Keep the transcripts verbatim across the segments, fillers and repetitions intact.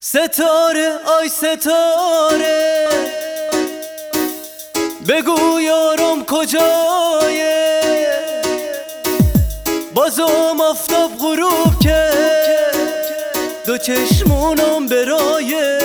ستاره آی ستاره بگو یارم کجایه، بازم آفتاب غروب که دو چشمونم برایه.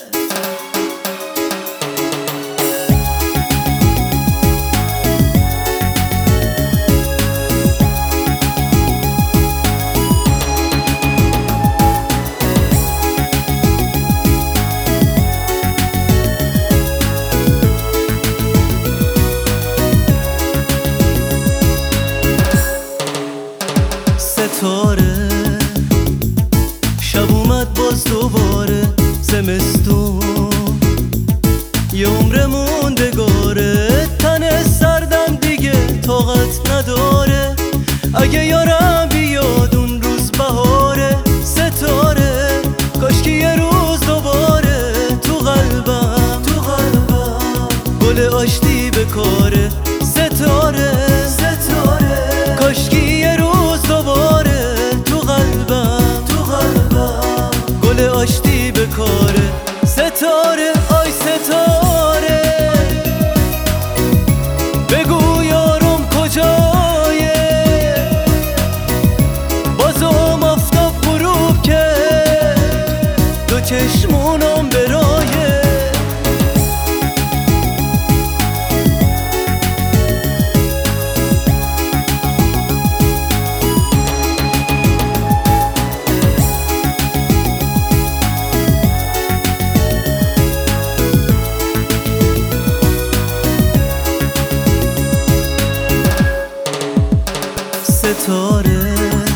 ستاره شب اومد باز دوباره، زمستون یه عمر موندگاره، تن سردم دیگه طاقت نداره، اگه یارم بیاد اون روز بهاره. ستاره کاشکی یه روز دوباره تو قلبم تو قلبم گل آشتی بکاره. ستاره ستاره کاشکی یه روز دوباره تو قلبم تو قلبم گل آشتی بکاره. ستاره آی ستاره بگو یارم کجایه، بازم آفتاب غروب که دو چشمونم برایه. ستاره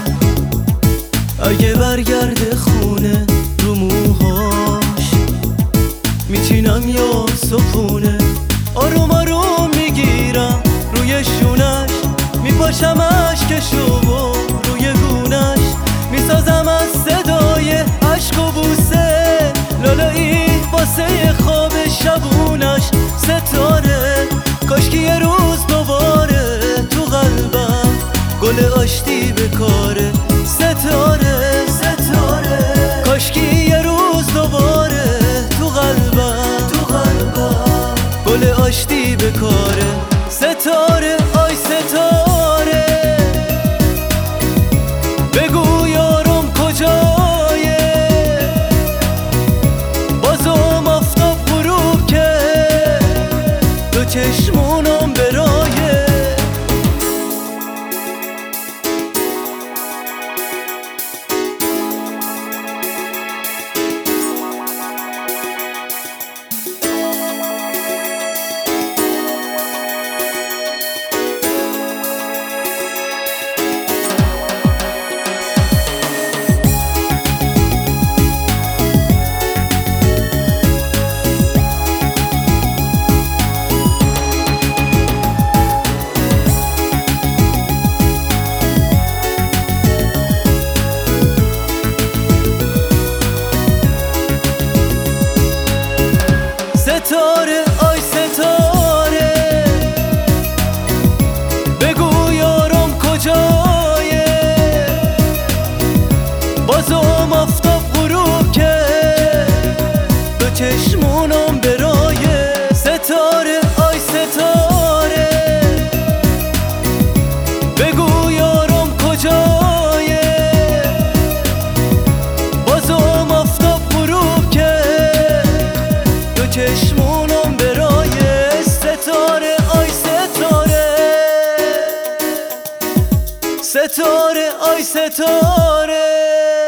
اگه برگرده خونه رو موهاش میچینم یا سپونه، آروم آروم میگیرم روی شونش، میپاشم اشکشو و روی گونش، میسازم از صدای عشق و بوسه لالایی واسه خواب شبونش. ستاره کاشکی یه روز دوباره تو قلبم گل آشتی بکاره. ستاره ستاره کاشکی یه روز دوباره تو قلبم تو قلبم گل آشتی بکاره. ستاره آی ستاره بگو یارم کجایه، بازم آفتاب غروب که دو چشمونم برایه. ستاره آی ستاره بگو یارم کجایه، بازم آفتاب غروب که دو چشمونم برایه. ستاره آی ستاره بگو یارم کجایه، بازم آفتاب غروب که دو چشمونم برایه. ستاره آی ستاره ستاره آی ستاره